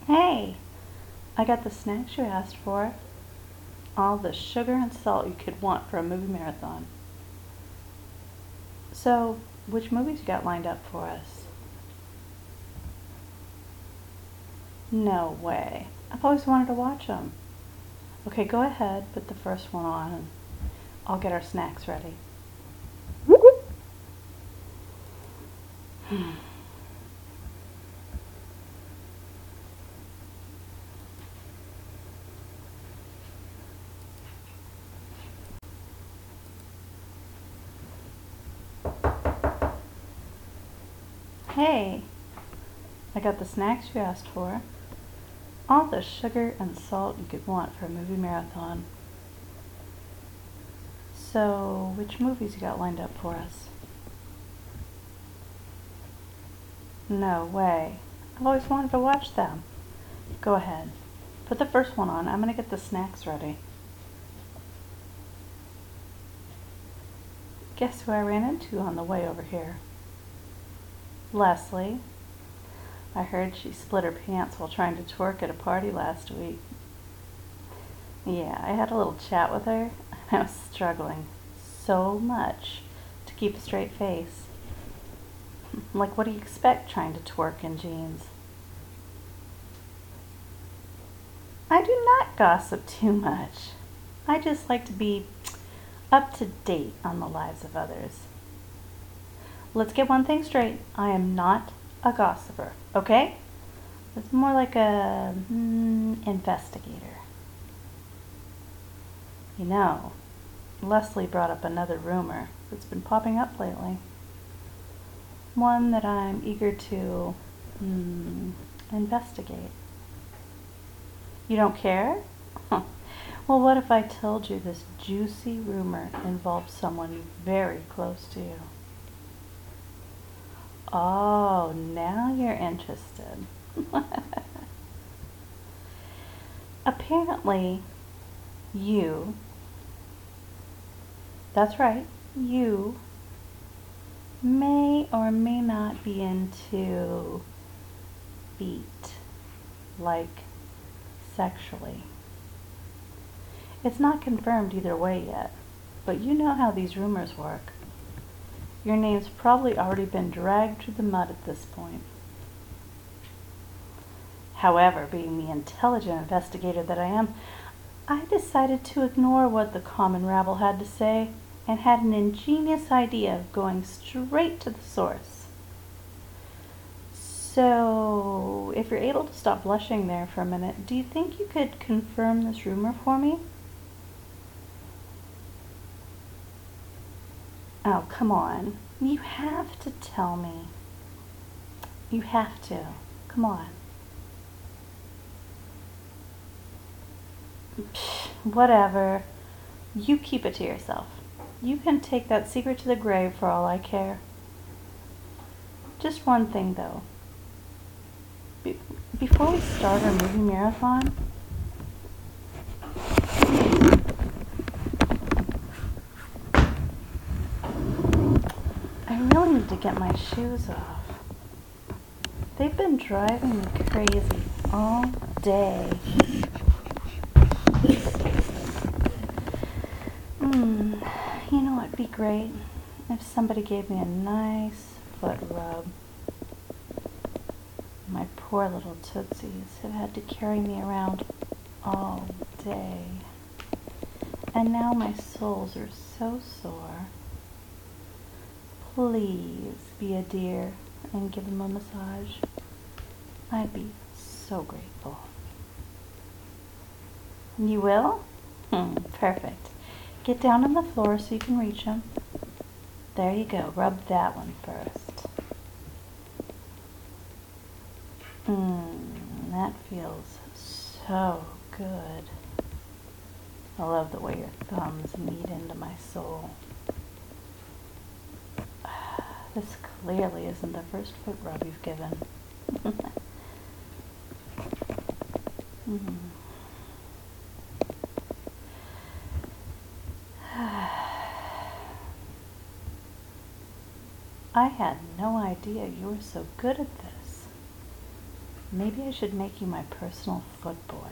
Hey, I got the snacks you asked for. All the sugar and salt you could want for a movie marathon. So, which movies you got lined up for us? No way. I've always wanted to watch them. Okay, go ahead, put the first one on, and I'll get our snacks ready. Hey, I got the snacks you asked for. All the sugar and salt you could want for a movie marathon. So, which movies you got lined up for us? No way. I've always wanted to watch them. Go ahead. Put the first one on. I'm gonna get the snacks ready. Guess who I ran into on the way over here? Leslie. I heard she split her pants while trying to twerk at a party last week. Yeah, I had a little chat with her, and I was struggling so much to keep a straight face. Like, what do you expect trying to twerk in jeans? I do not gossip too much. I just like to be up to date on the lives of others. Let's get one thing straight. I am not a gossiper, okay? It's more like a investigator. You know, Leslie brought up another rumor that's been popping up lately. One that I'm eager to investigate. You don't care? Huh. Well, what if I told you this juicy rumor involves someone very close to you? Oh, now you're interested. Apparently, you, that's right, you may or may not be into feet, like sexually. It's not confirmed either way yet, but you know how these rumors work. Your name's probably already been dragged through the mud at this point. However, being the intelligent investigator that I am, I decided to ignore what the common rabble had to say and had an ingenious idea of going straight to the source. So, if you're able to stop blushing there for a minute, do you think you could confirm this rumor for me? Oh, come on. You have to tell me. You have to. Come on. Psh, whatever. You keep it to yourself. You can take that secret to the grave for all I care. Just one thing, though. Before we start our movie marathon, I really need to get my shoes off. They've been driving me crazy all day. You know what'd be great? If somebody gave me a nice foot rub. My poor little tootsies have had to carry me around all day. And now my soles are so sore. Please be a dear and give them a massage. I'd be so grateful. You will? Perfect. Get down on the floor so you can reach them. There you go. Rub that one first. That feels so good. I love the way your thumbs meet into my soul. This clearly isn't the first foot rub you've given. I had no idea you were so good at this. Maybe I should make you my personal foot boy.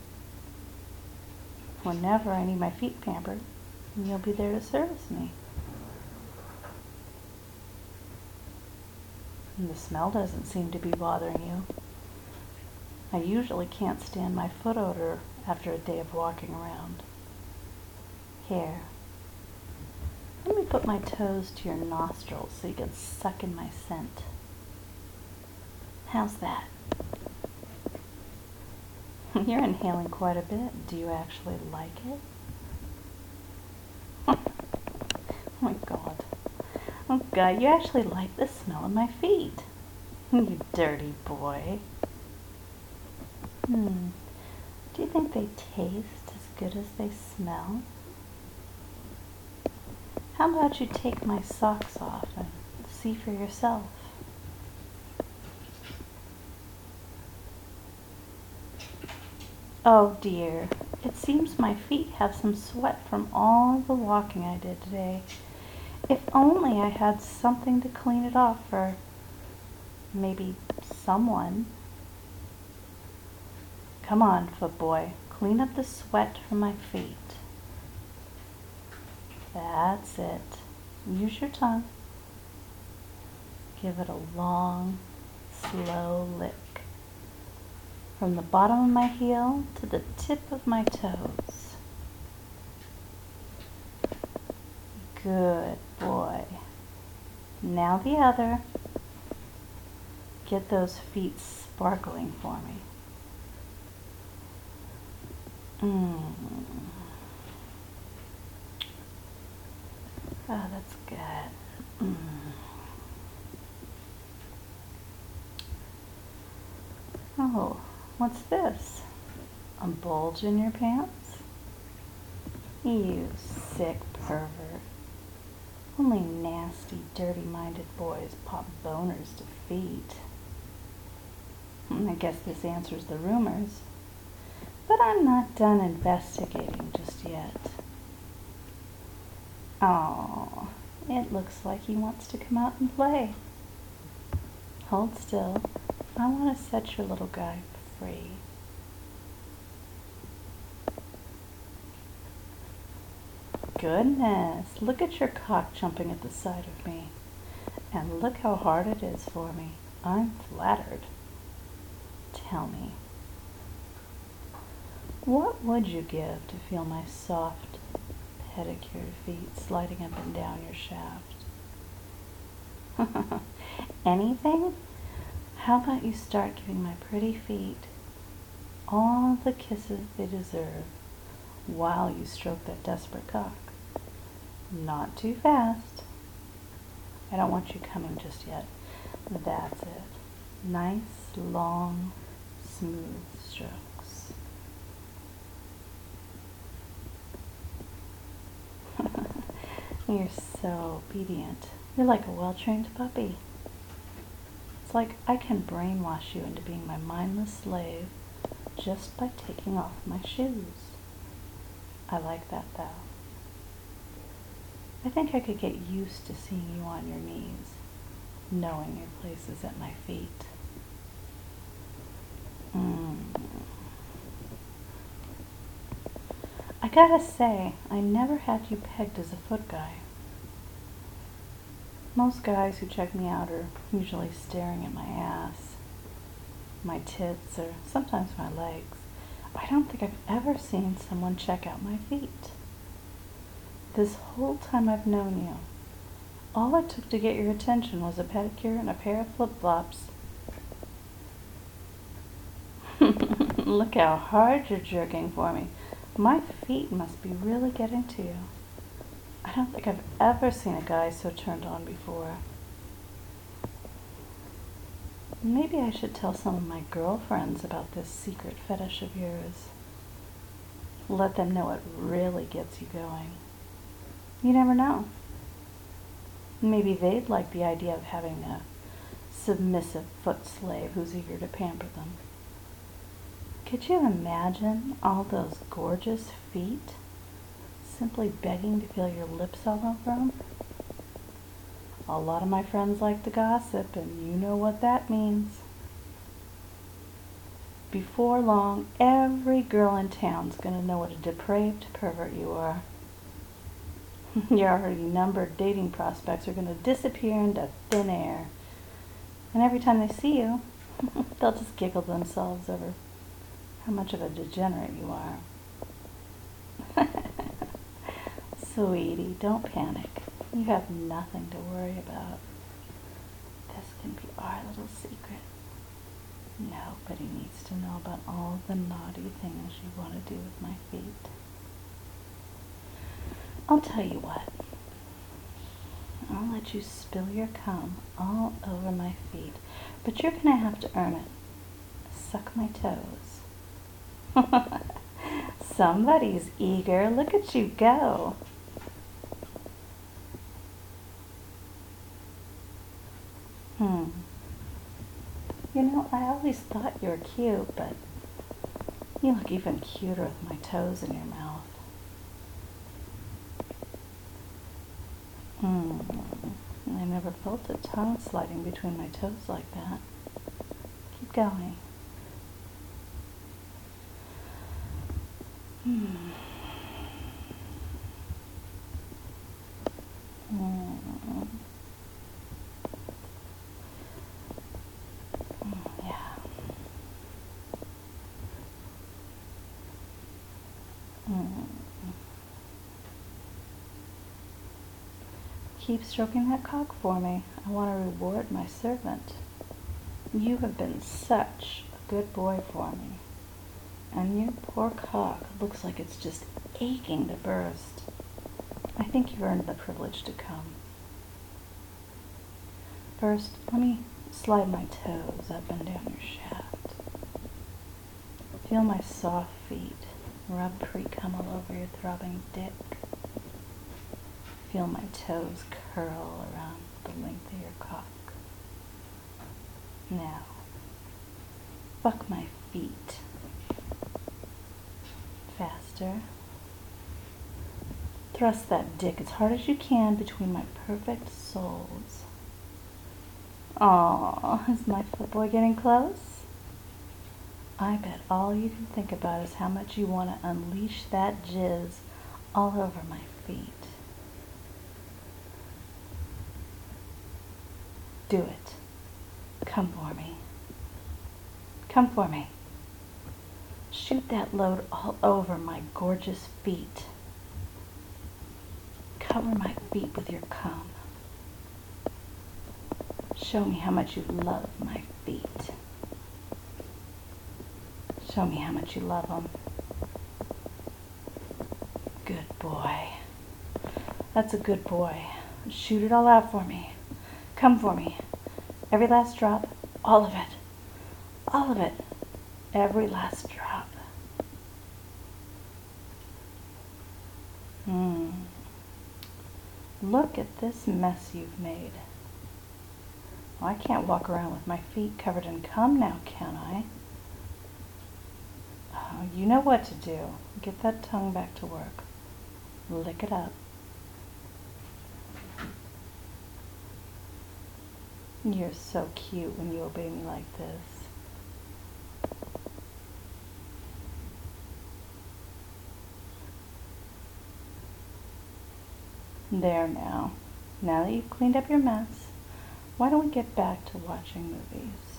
Whenever I need my feet pampered, you'll be there to service me. And the smell doesn't seem to be bothering you. I usually can't stand my foot odor after a day of walking around. Here, let me put my toes to your nostrils so you can suck in my scent. How's that? You're inhaling quite a bit. Do you actually like it? Oh my God. Oh God, you actually like the smell of my feet. You dirty boy. Do you think they taste as good as they smell? How about you take my socks off and see for yourself? Oh dear, it seems my feet have some sweat from all the walking I did today. If only I had something to clean it off, or maybe someone. Come on, foot boy, clean up the sweat from my feet. That's it. Use your tongue. Give it a long, slow lick. From the bottom of my heel to the tip of my toes. Good boy. Now the other. Get those feet sparkling for me. Oh, that's good. Oh, what's this? A bulge in your pants? You sick pervert. Only nasty, dirty-minded boys pop boners to feet. I guess this answers the rumors. But I'm not done investigating just yet. Oh, it looks like he wants to come out and play. Hold still. I want to set your little guy free. Goodness, look at your cock jumping at the sight of me. And look how hard it is for me. I'm flattered. Tell me, what would you give to feel my soft, pedicured feet sliding up and down your shaft? Anything? How about you start giving my pretty feet all the kisses they deserve while you stroke that desperate cock? Not too fast. I don't want you coming just yet. That's it. Nice, long, smooth strokes. You're so obedient. You're like a well-trained puppy. It's like I can brainwash you into being my mindless slave just by taking off my shoes. I like that though. I think I could get used to seeing you on your knees, knowing your place is at my feet. I gotta say, I never had you pegged as a foot guy. Most guys who check me out are usually staring at my ass, my tits, or sometimes my legs. I don't think I've ever seen someone check out my feet. This whole time I've known you, all it took to get your attention was a pedicure and a pair of flip-flops. Look how hard you're jerking for me. My feet must be really getting to you. I don't think I've ever seen a guy so turned on before. Maybe I should tell some of my girlfriends about this secret fetish of yours. Let them know it really gets you going. You never know. Maybe they'd like the idea of having a submissive foot slave who's eager to pamper them. Could you imagine all those gorgeous feet simply begging to feel your lips all over them? A lot of my friends like to gossip, and you know what that means. before long, every girl in town's gonna know what a depraved pervert you are. Your already numbered dating prospects are gonna disappear into thin air. And every time they see you, they'll just giggle to themselves over how much of a degenerate you are. Sweetie, don't panic. You have nothing to worry about. This can be our little secret. Nobody needs to know about all the naughty things you want to do with my feet. I'll tell you what. I'll let you spill your cum all over my feet, but you're gonna have to earn it. Suck my toes. Somebody's eager. Look at you go. You know, I always thought you were cute, but you look even cuter with my toes in your mouth. I never felt a tongue sliding between my toes like that. Keep going. Yeah. Keep stroking that cock for me. I want to reward my servant. You have been such a good boy for me. And your poor cock looks like it's just aching to burst. I think you've earned the privilege to come. First, let me slide my toes up and down your shaft. Feel my soft feet rub pre-cum all over your throbbing dick. Feel my toes curl around the length of your cock. Now, fuck my feet. Faster. Thrust that dick as hard as you can between my perfect soles. Aw, is my footboy getting close? I bet all you can think about is how much you want to unleash that jizz all over my feet. Do it. Come for me. Come for me. Shoot that load all over my gorgeous feet. Cover my feet with your cum. Show me how much you love my feet. Show me how much you love them. Good boy. That's a good boy. Shoot it all out for me. Come for me. Every last drop. All of it. All of it. Every last drop. Look at this mess you've made. Well, I can't walk around with my feet covered in cum now, can I? Oh, you know what to do. Get that tongue back to work. Lick it up. You're so cute when you obey me like this. There now. Now that you've cleaned up your mess, why don't we get back to watching movies?